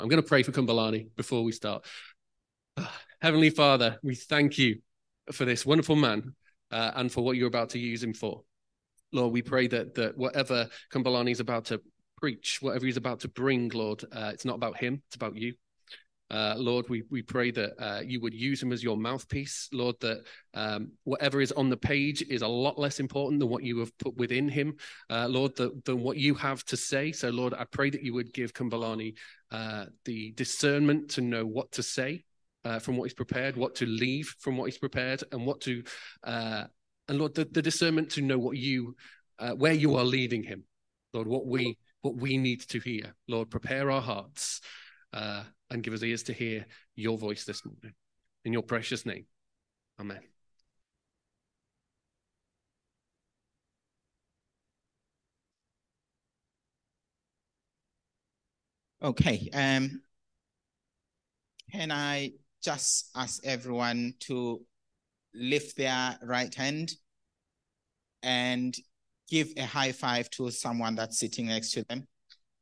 I'm going to pray for Kumbhalani before we start. Heavenly Father, we thank you for this wonderful man and for what you're about to use him for. Lord, we pray that whatever Kumbhalani is about to preach, whatever he's about to bring, Lord, it's not about him, it's about you. Lord, we pray that you would use him as your mouthpiece. Lord, that whatever is on the page is a lot less important than what you have put within him, Lord, than what you have to say. So, Lord, I pray that you would give Kumbhalani the discernment to know what to say from what he's prepared, what to leave from what he's prepared, and what to, and Lord, the discernment to know what you, where you are leading him, Lord, what we need to hear. Lord, prepare our hearts. And give us ears to hear your voice this morning. In your precious name. Amen. Okay. Can I just ask everyone to lift their right hand and give a high five to someone that's sitting next to them?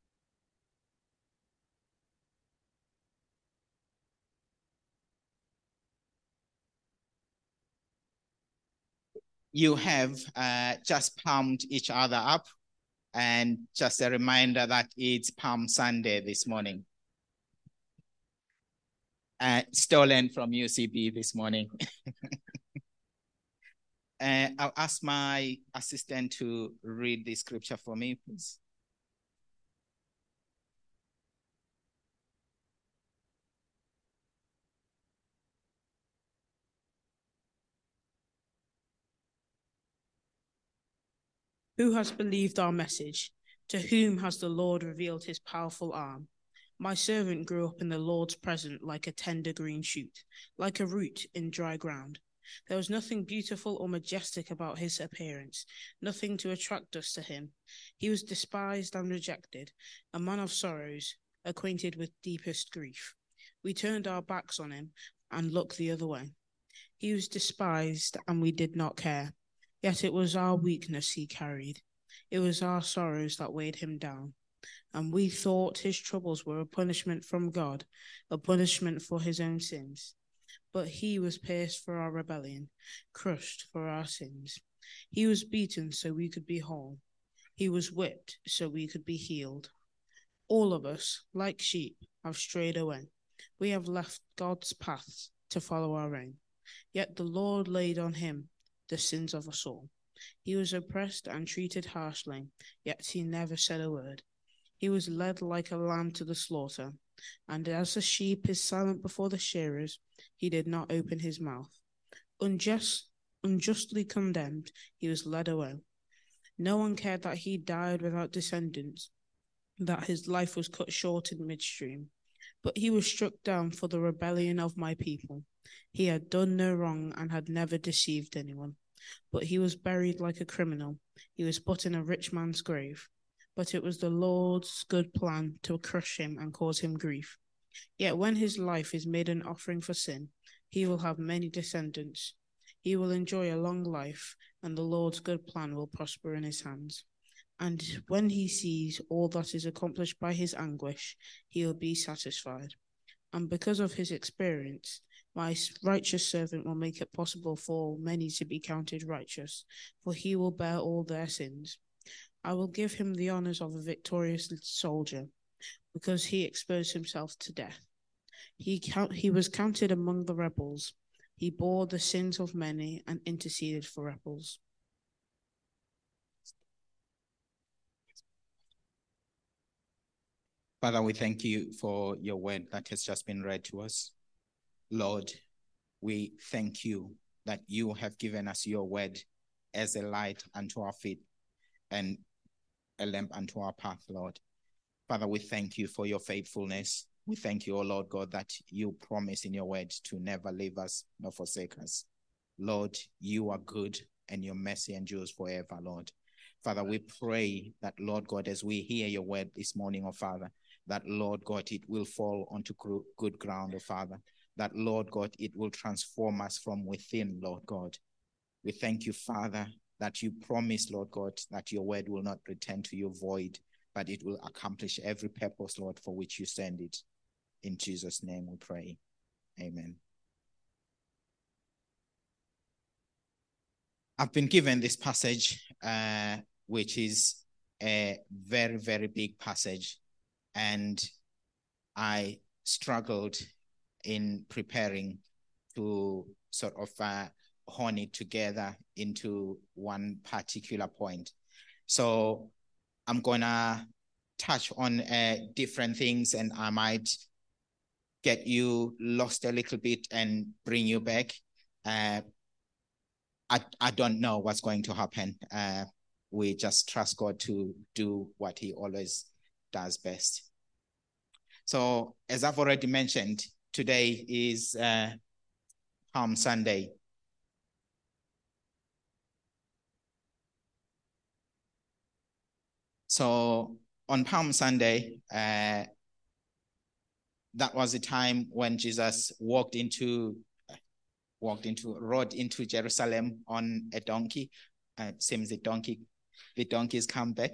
You have just palmed each other up, and just a reminder that it's Palm Sunday this morning. Stolen from UCB this morning. I'll ask my assistant to read the scripture for me, please. Who has believed our message? To whom has the Lord revealed his powerful arm? My servant grew up in the Lord's presence like a tender green shoot, like a root in dry ground. There was nothing beautiful or majestic about his appearance, nothing to attract us to him. He was despised and rejected, a man of sorrows, acquainted with deepest grief. We turned our backs on him and looked the other way. He was despised, and we did not care. Yet it was our weakness he carried. It was our sorrows that weighed him down. And we thought his troubles were a punishment from God, a punishment for his own sins. But he was pierced for our rebellion, crushed for our sins. He was beaten so we could be whole. He was whipped so we could be healed. All of us, like sheep, have strayed away. We have left God's paths to follow our own. Yet the Lord laid on him the sins of us all. He was oppressed and treated harshly, yet he never said a word. He was led like a lamb to the slaughter, and as a sheep is silent before the shearers, he did not open his mouth. Unjustly condemned, he was led away. No one cared that he died without descendants, that his life was cut short in midstream. But he was struck down for the rebellion of my people. He had done no wrong and had never deceived anyone. But he was buried like a criminal. He was put in a rich man's grave. But it was the Lord's good plan to crush him and cause him grief. Yet when his life is made an offering for sin, he will have many descendants. He will enjoy a long life, and the Lord's good plan will prosper in his hands. And when he sees all that is accomplished by his anguish, he will be satisfied. And because of his experience, my righteous servant will make it possible for many to be counted righteous, for he will bear all their sins. I will give him the honors of a victorious soldier, because he exposed himself to death. He was counted among the rebels. He bore the sins of many and interceded for rebels. Father, we thank you for your word that has just been read to us. Lord, we thank you that you have given us your word as a light unto our feet and a lamp unto our path, Lord. Father, we thank you for your faithfulness. We thank you, O Lord God, that you promise in your word to never leave us nor forsake us. Lord, you are good and your mercy endures forever, Lord. Father, we pray that, Lord God, as we hear your word this morning, O Father, that, Lord God, it will fall onto good ground, O Father. That, Lord God, it will transform us from within, Lord God. We thank you, Father, that you promise, Lord God, that your word will not return to you void, but it will accomplish every purpose, Lord, for which you send it. In Jesus' name we pray. Amen. I've been given this passage, which is a very, very big passage, and I struggled in preparing to sort of hone it together into one particular point. So I'm gonna touch on different things, and I might get you lost a little bit and bring you back. I don't know what's going to happen. We just trust God to do what he always does best. So as I've already mentioned, today is Palm Sunday. So on Palm Sunday, that was the time when Jesus rode into Jerusalem on a donkey. Seems the donkeys come back.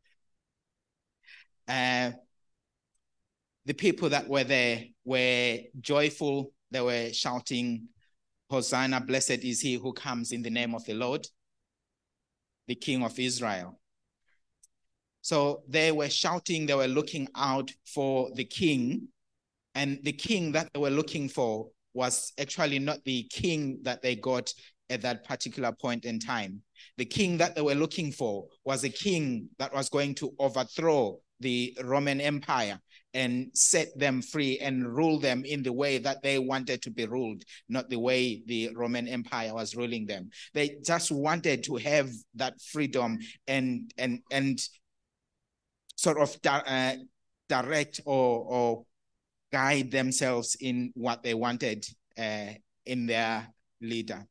The people that were there were joyful. They were shouting, "Hosanna, blessed is he who comes in the name of the Lord, the King of Israel." So they were shouting, they were looking out for the king, and the king that they were looking for was actually not the king that they got at that particular point in time. The king that they were looking for was a king that was going to overthrow the Roman Empire and set them free and rule them in the way that they wanted to be ruled, not the way the Roman Empire was ruling them. They just wanted to have that freedom and sort of direct or guide themselves in what they wanted in their leader.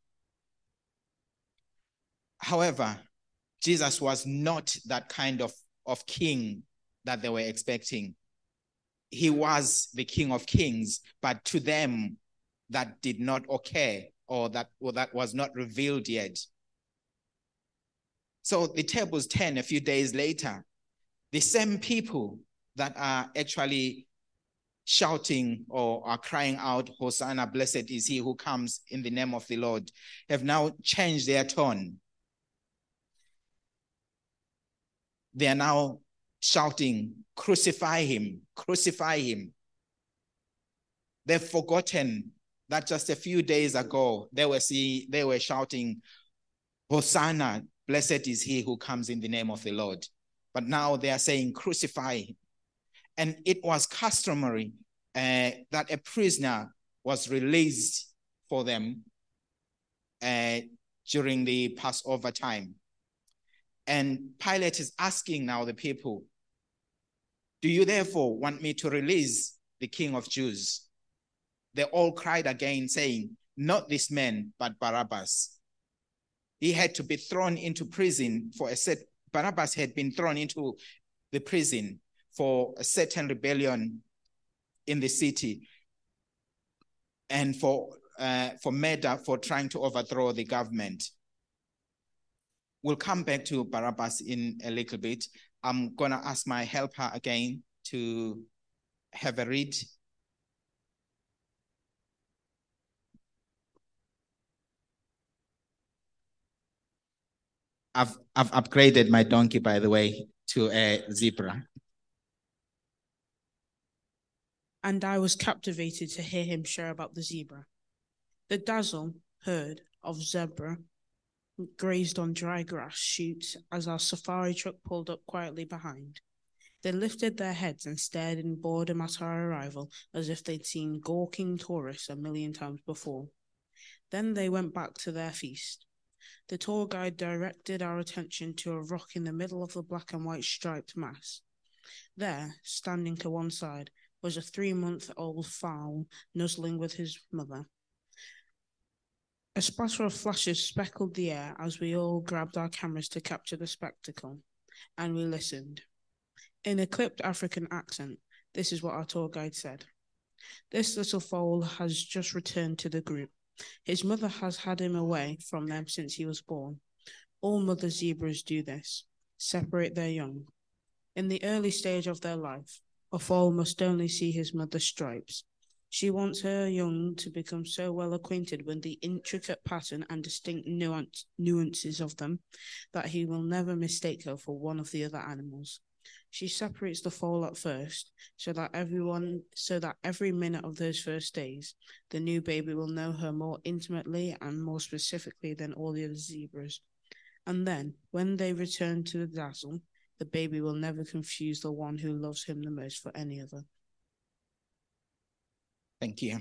However, Jesus was not that kind of king that they were expecting. He was the King of Kings, but to them that did not occur, or that was not revealed yet. So the tables turn a few days later. The same people that are actually shouting or are crying out, "Hosanna, blessed is he who comes in the name of the Lord," have now changed their tone. They are now shouting, "Crucify him, crucify him." They've forgotten that just a few days ago, they were shouting, "Hosanna, blessed is he who comes in the name of the Lord." But now they are saying, "Crucify him." And it was customary that a prisoner was released for them during the Passover time. And Pilate is asking now the people, "Do you therefore want me to release the King of Jews?" They all cried again, saying, "Not this man, but Barabbas." He had to be thrown into prison for Barabbas had been thrown into the prison for a certain rebellion in the city and for murder, for trying to overthrow the government. We'll come back to Barabbas in a little bit. I'm going to ask my helper again to have a read. I've upgraded my donkey, by the way, to a zebra. And I was captivated to hear him share about the zebra. The dazzle herd of zebra grazed on dry grass shoots as our safari truck pulled up quietly behind. They lifted their heads and stared in boredom at our arrival as if they'd seen gawking tourists 1,000,000 times before. Then they went back to their feast. The tour guide directed our attention to a rock in the middle of the black and white striped mass. There, standing to one side, was a 3-month-old fowl nuzzling with his mother. A splatter of flashes speckled the air as we all grabbed our cameras to capture the spectacle, and we listened. In a clipped African accent, this is what our tour guide said. "This little foal has just returned to the group. His mother has had him away from them since he was born. All mother zebras do this, separate their young. In the early stage of their life, A foal must only see his mother's stripes. She wants her young to become so well acquainted with the intricate pattern and distinct nuances of them that he will never mistake her for one of the other animals. She separates the foal at first, so that every minute of those first days, the new baby will know her more intimately and more specifically than all the other zebras. And then, when they return to the dazzle, the baby will never confuse the one who loves him the most for any other. Thank you.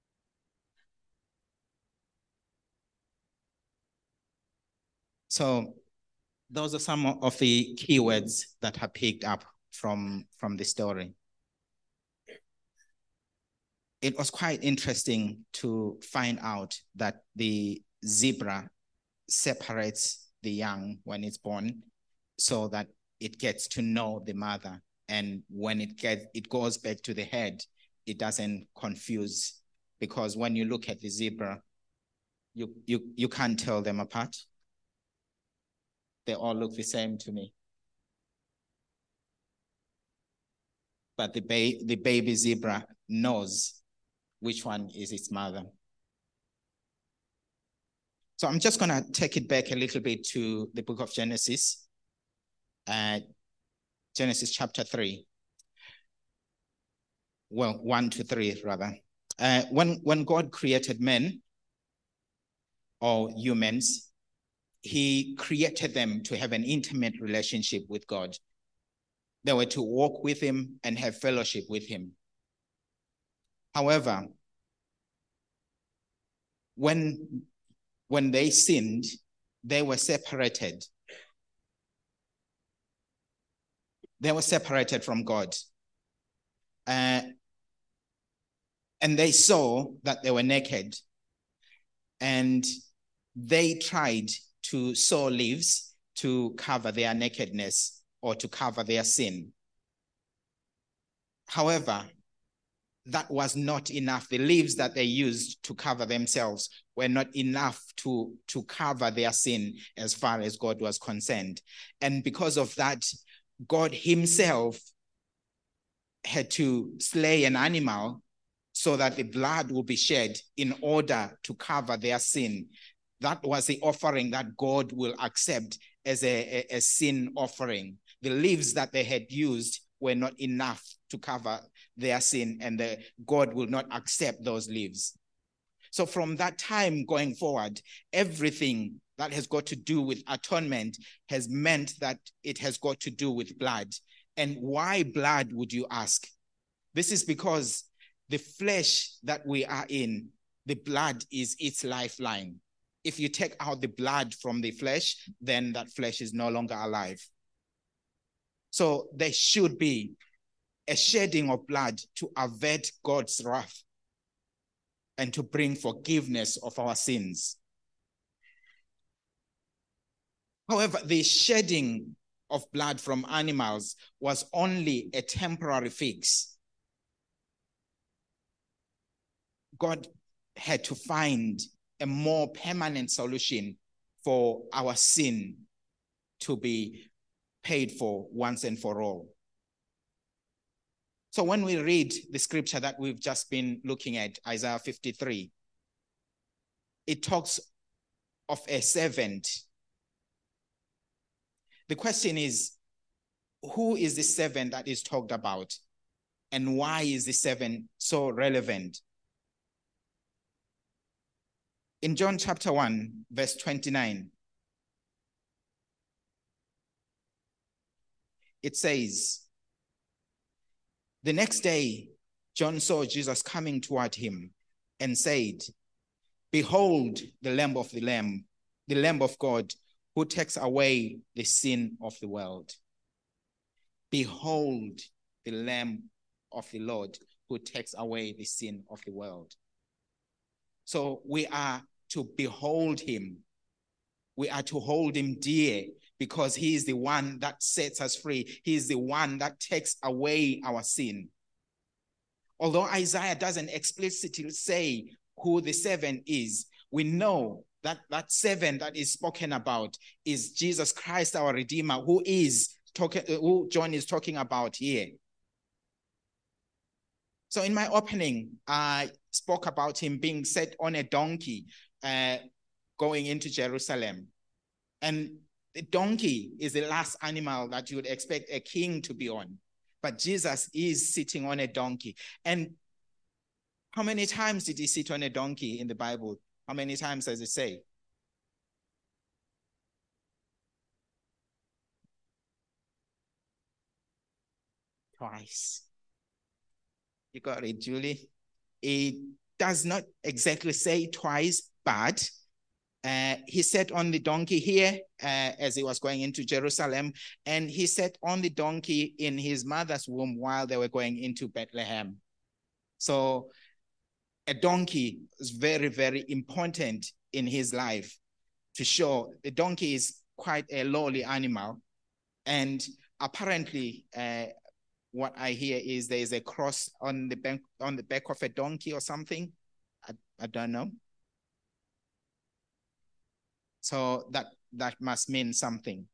So those are some of the keywords that are picked up from the story. It was quite interesting to find out that the zebra separates the young when it's born so that it gets to know the mother. And when it goes back to the head, it doesn't confuse, because when you look at the zebra, you can't tell them apart. They all look the same to me. But the baby zebra knows which one is its mother. So I'm just going to take it back a little bit to the book of Genesis, Genesis chapter 3. Well, 1 to 3 rather. When God created men or humans, he created them to have an intimate relationship with God. They were to walk with him and have fellowship with him. However, when they sinned, they were separated. They were separated from God. And they saw that they were naked. And they tried to sow leaves to cover their nakedness or to cover their sin. However, that was not enough. The leaves that they used to cover themselves were not enough to cover their sin as far as God was concerned. And because of that, God himself had to slay an animal so that the blood will be shed in order to cover their sin. That was the offering that God will accept as a sin offering. The leaves that they had used were not enough to cover their sin, and God will not accept those leaves. So from that time going forward, everything that has got to do with atonement has meant that it has got to do with blood. And why blood, would you ask? This is because the flesh that we are in, the blood is its lifeline. If you take out the blood from the flesh, then that flesh is no longer alive. So there should be a shedding of blood to avert God's wrath and to bring forgiveness of our sins. However, the shedding of blood from animals was only a temporary fix. God had to find a more permanent solution for our sin to be paid for once and for all. So when we read the scripture that we've just been looking at, Isaiah 53, it talks of a servant. The question is, who is the servant that is talked about? And why is the servant so relevant? In John chapter 1, verse 29, it says, the next day, John saw Jesus coming toward him and said, behold, the Lamb of God, who takes away the sin of the world. Behold, the Lamb of the Lord, who takes away the sin of the world. So we are to behold him. We are to hold him dear, because he is the one that sets us free. He is the one that takes away our sin. Although Isaiah doesn't explicitly say who the servant is, we know that that servant that is spoken about is Jesus Christ, our Redeemer, who John is talking about here. So in my opening, I spoke about him being set on a donkey going into Jerusalem. And the donkey is the last animal that you would expect a king to be on. But Jesus is sitting on a donkey. And how many times did he sit on a donkey in the Bible? How many times does it say? Twice. You got it, Julie? It does not exactly say twice, but he sat on the donkey here as he was going into Jerusalem, and he sat on the donkey in his mother's womb while they were going into Bethlehem. So a donkey is very, very important in his life to show. The donkey is quite a lowly animal, and apparently what I hear is there is a cross on the back of a donkey or something. I don't know. So that must mean something.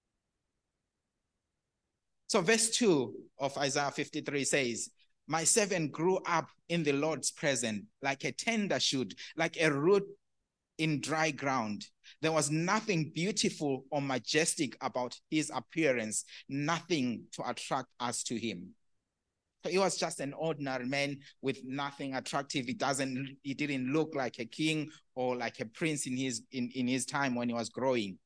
So verse 2 of Isaiah 53 says, "My servant grew up in the Lord's presence like a tender shoot, like a root in dry ground. There was nothing beautiful or majestic about his appearance, nothing to attract us to him." So he was just an ordinary man with nothing attractive. He didn't look like a king or like a prince in his time when he was growing.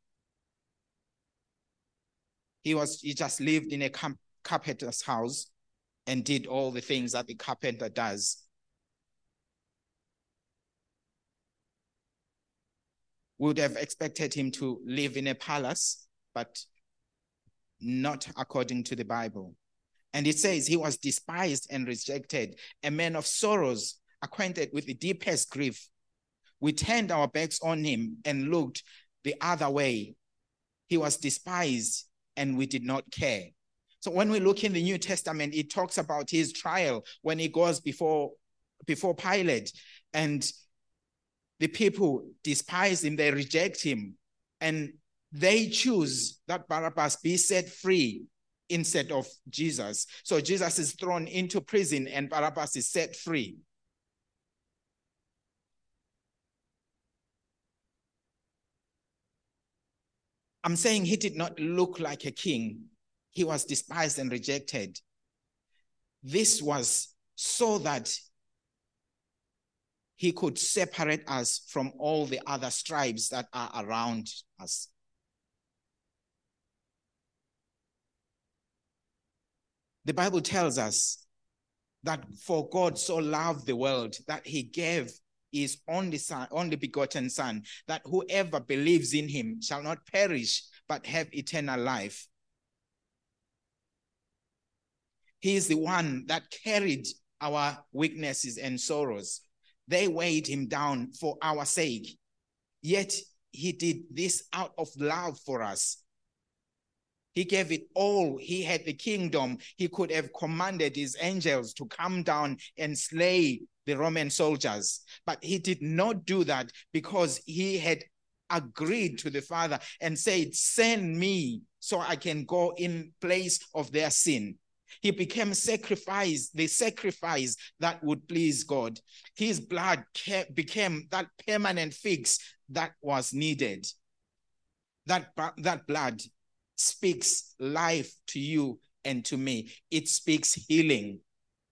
He just lived in a carpenter's house and did all the things that the carpenter does. We would have expected him to live in a palace, but not according to the Bible. And it says he was despised and rejected, a man of sorrows, acquainted with the deepest grief. We turned our backs on him and looked the other way. He was despised and we did not care. So when we look in the New Testament, it talks about his trial when he goes before Pilate, and the people despise him, they reject him, and they choose that Barabbas be set free instead of Jesus. So Jesus is thrown into prison and Barabbas is set free. I'm saying he did not look like a king. He was despised and rejected. This was so that he could separate us from all the other tribes that are around us. The Bible tells us that for God so loved the world that he gave his only begotten son, that whoever believes in him shall not perish, but have eternal life. He is the one that carried our weaknesses and sorrows. They weighed him down for our sake. Yet he did this out of love for us. He gave it all. He had the kingdom. He could have commanded his angels to come down and slay the Roman soldiers. But he did not do that because he had agreed to the Father and said, "Send me so I can go in place of their sin." He became the sacrifice that would please God. His blood became that permanent fix that was needed. That blood speaks life to you and to me. It speaks healing.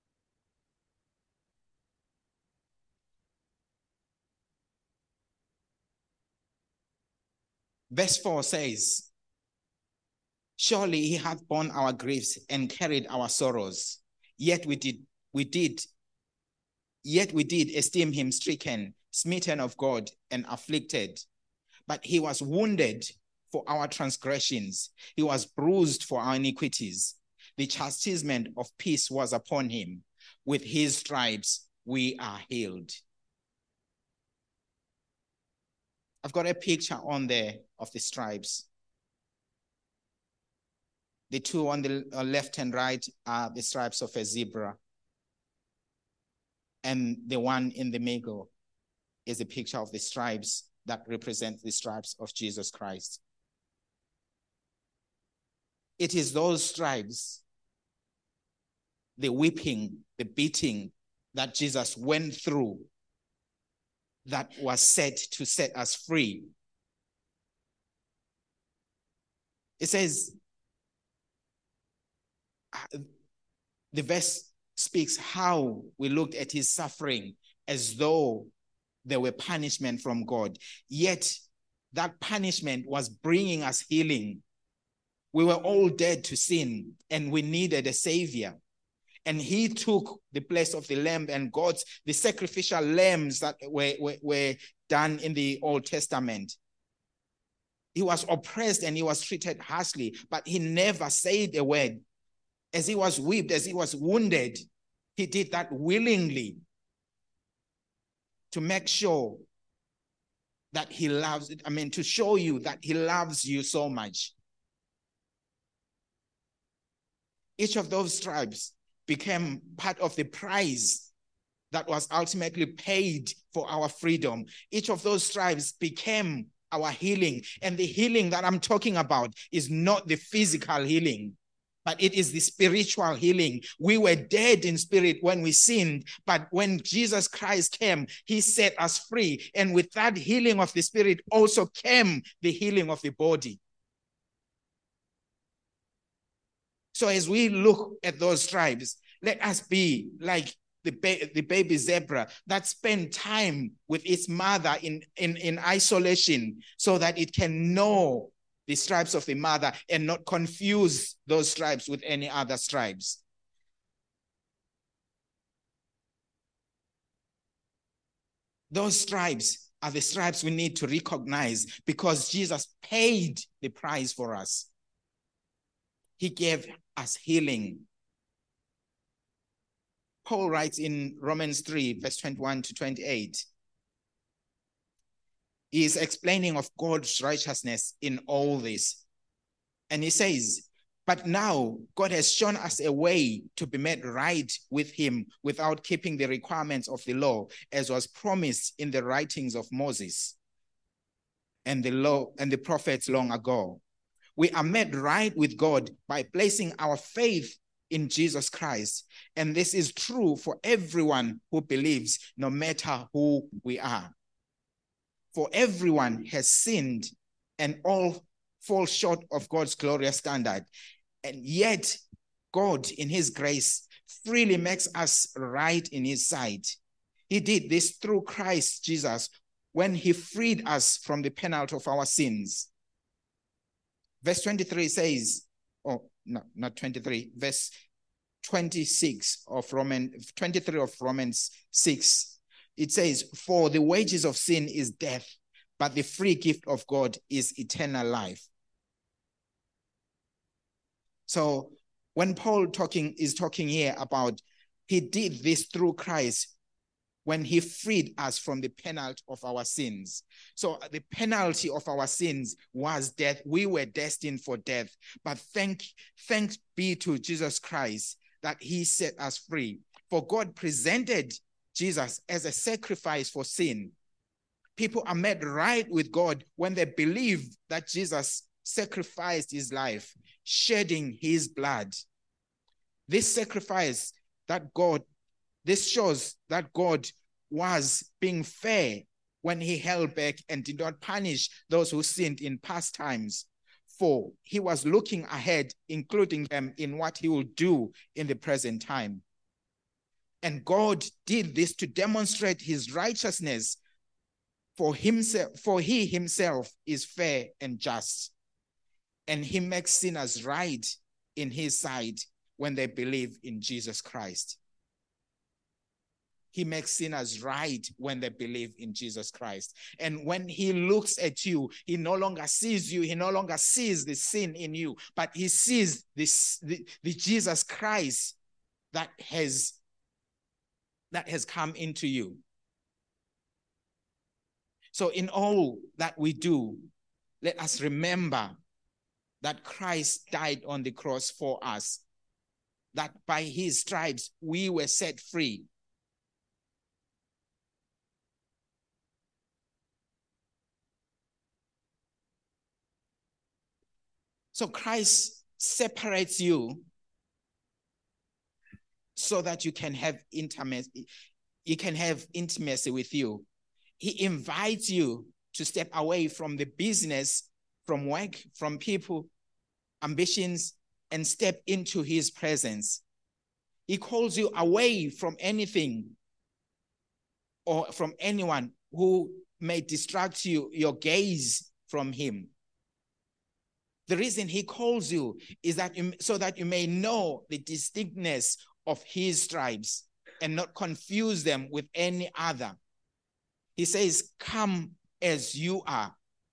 Verse 4 says, "Surely he hath borne our griefs and carried our sorrows. Yet we did esteem him stricken, smitten of God, and afflicted. But he was wounded for our transgressions. He was bruised for our iniquities. The chastisement of peace was upon him. With his stripes we are healed." I've got a picture on there of the stripes. The two on the left and right are the stripes of a zebra. And the one in the middle is a picture of the stripes that represent the stripes of Jesus Christ. It is those stripes, the whipping, the beating, that Jesus went through that was set to set us free. It says, the verse speaks how we looked at his suffering as though there were punishment from God. Yet that punishment was bringing us healing. We were all dead to sin and we needed a savior. And he took the place of the lamb and the sacrificial lambs that were done in the Old Testament. He was oppressed and he was treated harshly, but he never said a word. As he was whipped, as he was wounded, he did that willingly to make sure that he loves it. To show you that he loves you so much. Each of those stripes became part of the price that was ultimately paid for our freedom. Each of those stripes became our healing. And the healing that I'm talking about is not the physical healing, but it is the spiritual healing. We were dead in spirit when we sinned, but when Jesus Christ came, he set us free. And with that healing of the spirit also came the healing of the body. So as we look at those stripes, let us be like the baby zebra that spent time with its mother in isolation so that it can know the stripes of the mother and not confuse those stripes with any other stripes. Those stripes are the stripes we need to recognize because Jesus paid the price for us. He gave us healing. Paul writes in Romans 3, verse 21 to 28. He is explaining of God's righteousness in all this. And he says, but now God has shown us a way to be made right with him without keeping the requirements of the law, as was promised in the writings of Moses and the law and the prophets long ago. We are made right with God by placing our faith in Jesus Christ. And this is true for everyone who believes, no matter who we are. For everyone has sinned and all fall short of God's glorious standard. And yet God, in his grace, freely makes us right in his sight. He did this through Christ Jesus when he freed us from the penalty of our sins. Verse 23 says, not 23, verse 26 of Romans, 23 of Romans 6, it says, for the wages of sin is death, but the free gift of God is eternal life. So when Paul is talking here about he did this through Christ when he freed us from the penalty of our sins. So the penalty of our sins was death. We were destined for death. But thanks be to Jesus Christ that he set us free. For God presented Jesus as a sacrifice for sin. People are made right with God when they believe that Jesus sacrificed his life, shedding his blood. This sacrifice this shows that God was being fair when he held back and did not punish those who sinned in past times. For he was looking ahead, including them in what he will do in the present time. And God did this to demonstrate his righteousness, for he himself is fair and just. And he makes sinners right in his sight when they believe in Jesus Christ. He makes sinners right when they believe in Jesus Christ. And when he looks at you, he no longer sees you. He no longer sees the sin in you, but he sees the Jesus Christ that has come into you. So in all that we do, let us remember that Christ died on the cross for us, that by his stripes we were set free. So Christ separates you so that you can have intimacy. He can have intimacy with you. He invites you to step away from the business, from work, from people, ambitions, and step into his presence. He calls you away from anything or from anyone who may distract you, your gaze from him. The reason he calls you is that so that you may know the distinctness of his stripes and not confuse them with any other. He says, come as you are.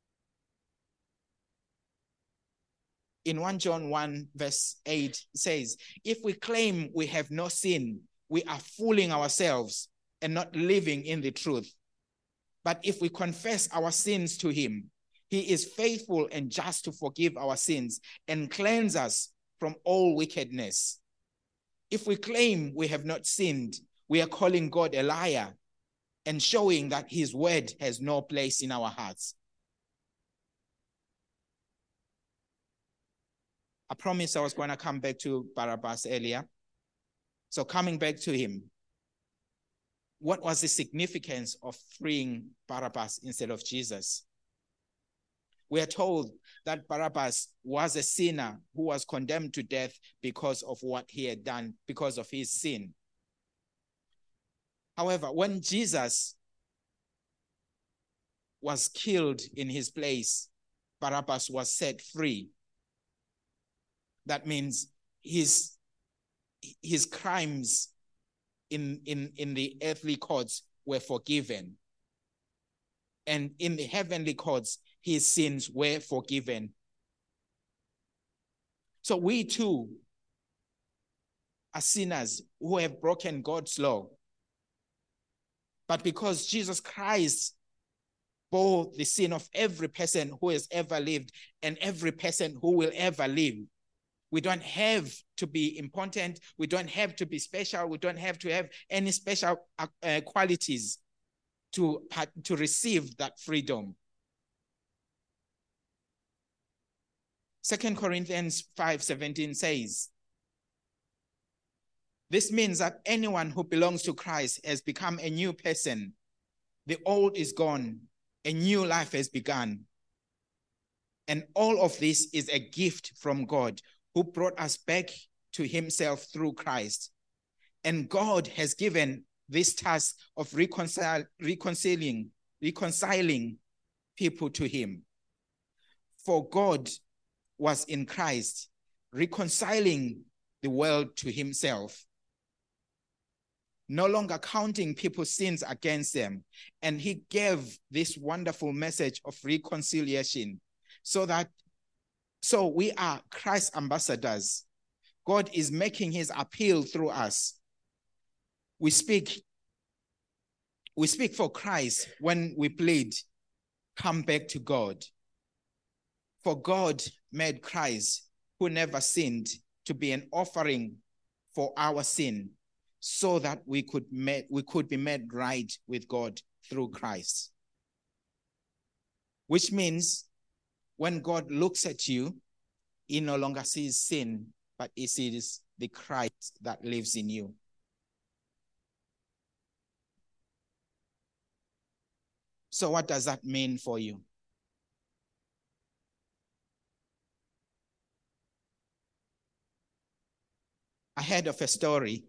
In 1 John 1 verse 8, it says, if we claim we have no sin, we are fooling ourselves and not living in the truth. But if we confess our sins to him, he is faithful and just to forgive our sins and cleanse us from all wickedness. If we claim we have not sinned, we are calling God a liar and showing that his word has no place in our hearts. I promised I was going to come back to Barabbas earlier. So coming back to him, what was the significance of freeing Barabbas instead of Jesus? We are told that Barabbas was a sinner who was condemned to death because of what he had done, because of his sin. However, when Jesus was killed in his place, Barabbas was set free. That means his crimes in the earthly courts were forgiven. And in the heavenly courts, his sins were forgiven. So we too are sinners who have broken God's law. But because Jesus Christ bore the sin of every person who has ever lived and every person who will ever live, we don't have to be important. We don't have to be special. We don't have to have any special qualities to receive that freedom. 2 Corinthians 5:17 says, this means that anyone who belongs to Christ has become a new person. The old is gone. A new life has begun. And all of this is a gift from God, who brought us back to himself through Christ. And God has given this task of reconciling people to him. For God was in Christ, reconciling the world to himself, no longer counting people's sins against them. And he gave this wonderful message of reconciliation so we are Christ's ambassadors. God is making his appeal through us. We speak for Christ when we plead, come back to God. For God made Christ, who never sinned, to be an offering for our sin, so that we could be made right with God through Christ. Which means when God looks at you, he no longer sees sin, but he sees the Christ that lives in you. So what does that mean for you? I heard of a story.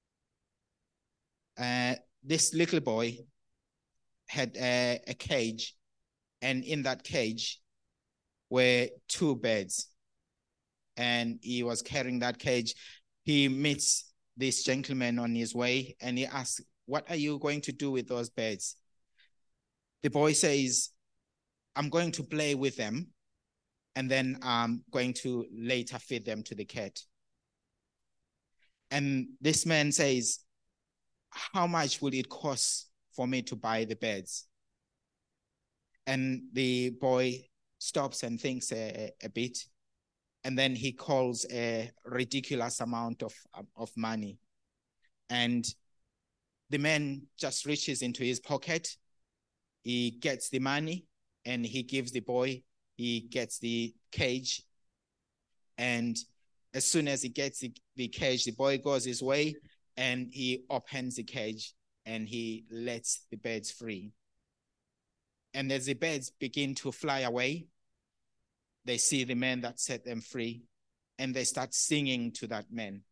This little boy had a cage, and in that cage were two birds. And he was carrying that cage. He meets this gentleman on his way, and he asks, what are you going to do with those birds? The boy says, I'm going to play with them, and then I'm going to later feed them to the cat. And this man says, how much will it cost for me to buy the birds? And the boy stops and thinks a bit. And then he calls a ridiculous amount of money. And the man just reaches into his pocket. He gets the money and he gives the boy, he gets the cage. And as soon as he gets the cage, the boy goes his way. and he opens the cage and he lets the birds free. And as the birds begin to fly away, they see the man that set them free, and they start singing to that man.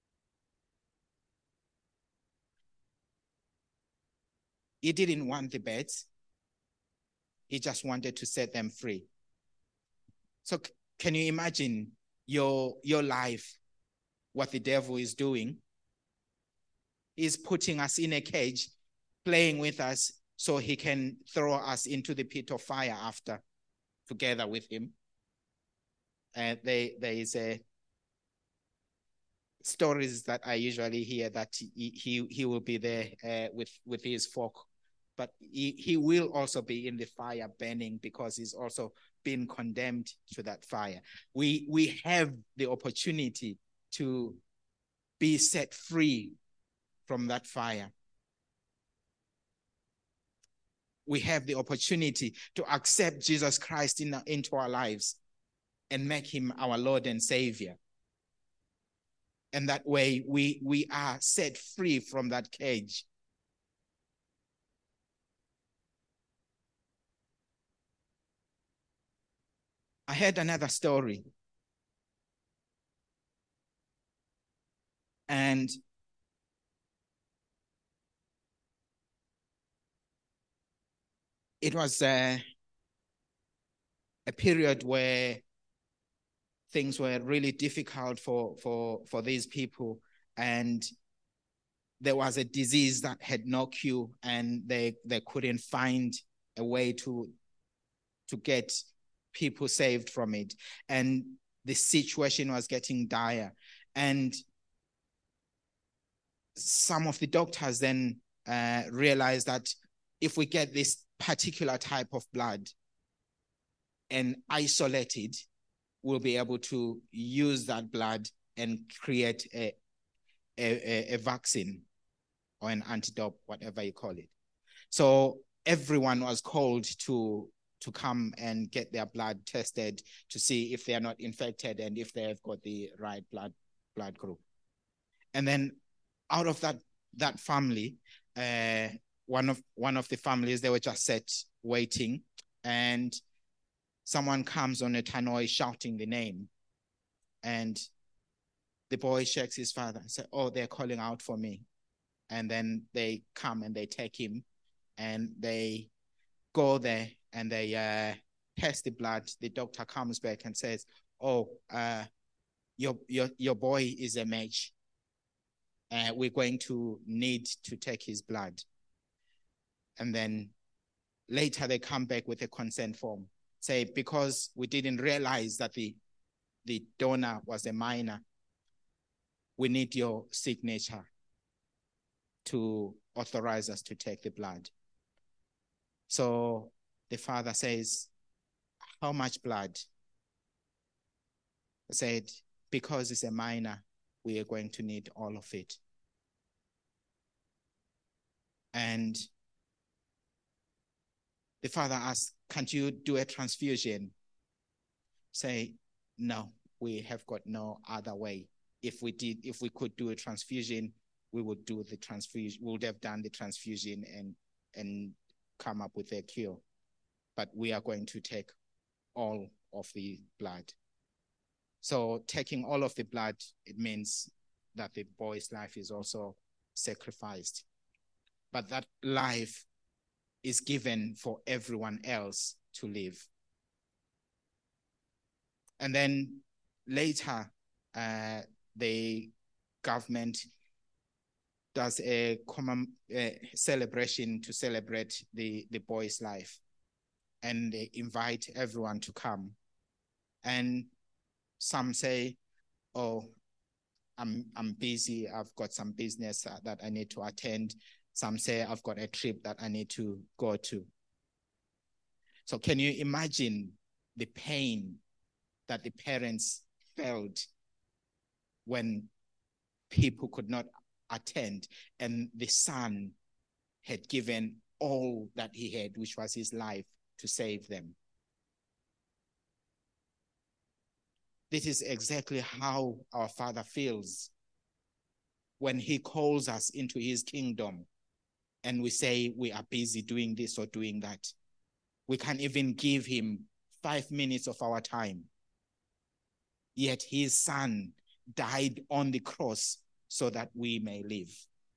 He didn't want the birds. He just wanted to set them free. So can you imagine your life, what the devil is doing? He's putting us in a cage, playing with us so he can throw us into the pit of fire after, together with him. And there is a stories that I usually hear that he will be there with his fork, but he will also be in the fire burning because he's also been condemned to that fire. We have the opportunity to be set free from that fire. We have the opportunity to accept Jesus Christ into our lives and make him our Lord and Savior. And that way we are set free from that cage. I heard another story. And it was a period where things were really difficult for these people, and there was a disease that had no cure, and they couldn't find a way to get people saved from it, and the situation was getting dire. And some of the doctors then realized that if we get this particular type of blood and isolate it, we'll be able to use that blood and create a vaccine or an antidote, whatever you call it. So everyone was called to come and get their blood tested to see if they are not infected and if they have got the right blood group. And then out of that family, one of the families, they were just set waiting, and someone comes on a tannoy shouting the name, and the boy shakes his father and says, "Oh, they're calling out for me." And then they come and they take him, and they go there and they test the blood. The doctor comes back and says, "Oh, your boy is a match. We're going to need to take his blood." And then later they come back with a consent form, say, because we didn't realize that the donor was a minor, we need your signature to authorize us to take the blood. So the father says, "How much blood?" I said, "Because it's a minor, we are going to need all of it." And the father asked, "Can't you do a transfusion?" Say, "No, we have got no other way. If we could do a transfusion, we would do the transfusion. We would have done the transfusion and come up with a cure. But we are going to take all of the blood." So taking all of the blood, it means that the boy's life is also sacrificed. But that life is given for everyone else to live. And then later, the government does a common celebration to celebrate the boy's life. And they invite everyone to come. And some say, "Oh, I'm busy. I've got some business that I need to attend." Some say, "I've got a trip that I need to go to." So can you imagine the pain that the parents felt when people could not attend, and the son had given all that he had, which was his life, to save them? This is exactly how our Father feels when he calls us into his kingdom and we say we are busy doing this or doing that. We can't even give him 5 minutes of our time. Yet his son died on the cross so that we may live.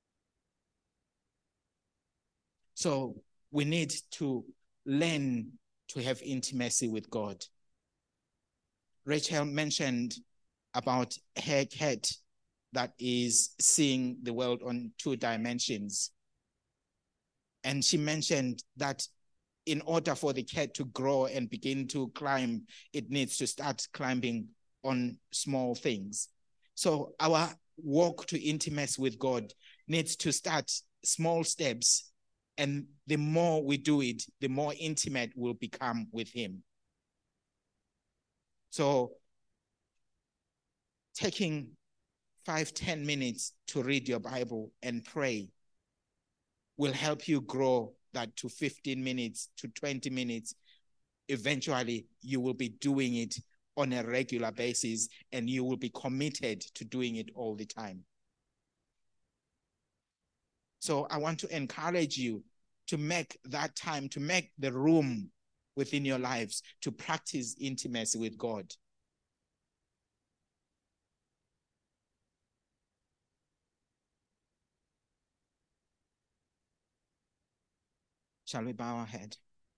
So we need to learn to have intimacy with God. Rachel mentioned about her cat that is seeing the world on 2 dimensions. And she mentioned that in order for the cat to grow and begin to climb, it needs to start climbing on small things. So our walk to intimacy with God needs to start small steps. And the more we do it, the more intimate we'll become with him. So taking 5-10 minutes to read your Bible and pray will help you grow that to 15 minutes to 20 minutes. Eventually, you will be doing it on a regular basis and you will be committed to doing it all the time. So I want to encourage you to make that time, to make the room within your lives to practice intimacy with God. Shall we bow our head?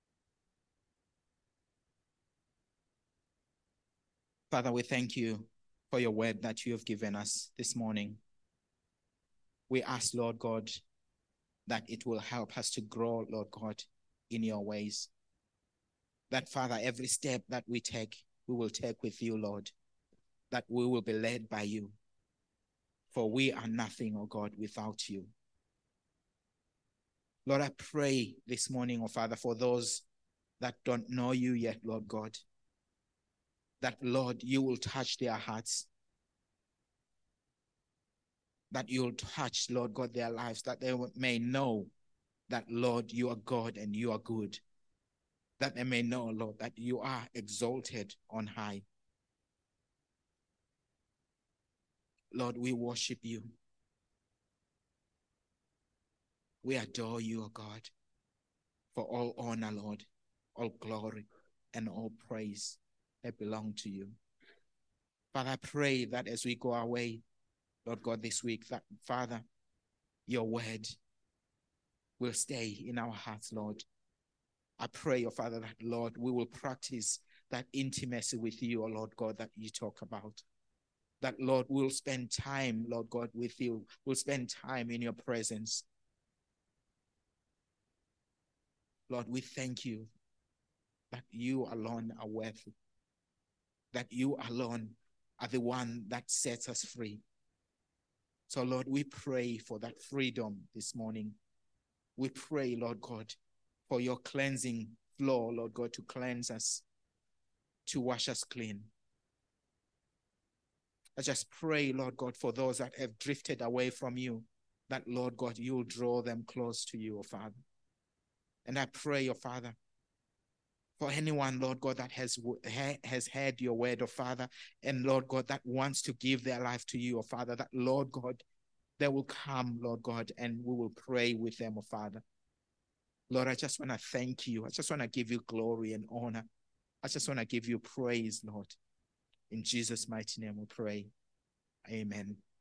Father, we thank you for your word that you have given us this morning. We ask, Lord God, that it will help us to grow, Lord God, in your ways. That, Father, every step that we take, we will take with you, Lord. That we will be led by you. For we are nothing, oh God, without you. Lord, I pray this morning, oh Father, for those that don't know you yet, Lord God, that, Lord, you will touch their hearts, that you'll touch, Lord God, their lives, that they may know that, Lord, you are God and you are good, that they may know, Lord, that you are exalted on high. Lord, we worship you. We adore you, O God, for all honor, Lord, all glory and all praise that belong to you. Father, I pray that as we go our way, Lord God, this week, that, Father, your word will stay in our hearts, Lord. I pray, oh Father, that, Lord, we will practice that intimacy with you, oh Lord God, that you talk about. That, Lord, we'll spend time, Lord God, with you. We'll spend time in your presence. Lord, we thank you that you alone are worthy, that you alone are the one that sets us free. So, Lord, we pray for that freedom this morning. We pray, Lord God, for your cleansing flow, Lord God, to cleanse us, to wash us clean. I just pray, Lord God, for those that have drifted away from you, that, Lord God, you'll draw them close to you, O Father. And I pray, O Father, for anyone, Lord God, that has heard your word, O Father, and, Lord God, that wants to give their life to you, O Father, that, Lord God, they will come, Lord God, and we will pray with them, O Father. Lord, I just want to thank you. I just want to give you glory and honor. I just want to give you praise, Lord. In Jesus' mighty name we pray. Amen.